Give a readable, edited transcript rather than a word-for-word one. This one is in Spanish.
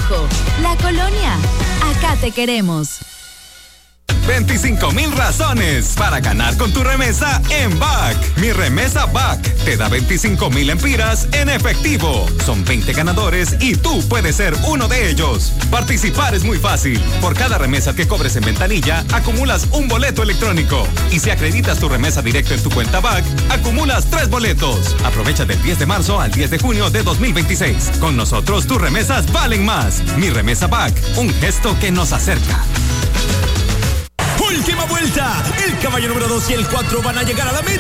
lujo. La Colonia. Acá te queremos. 25,000 razones para ganar con tu remesa en BAC. Mi remesa BAC te da 25,000 empiras en efectivo. Son 20 ganadores y tú puedes ser uno de ellos. Participar es muy fácil. Por cada remesa que cobres en ventanilla, acumulas un boleto electrónico. Y si acreditas tu remesa directo en tu cuenta BAC, acumulas 3 boletos. Aprovecha del 10 de marzo al 10 de junio de 2026. Con nosotros tus remesas valen más. Mi remesa BAC, un gesto que nos acerca. Última vuelta. El caballo número 2 y el 4 van a llegar a la meta.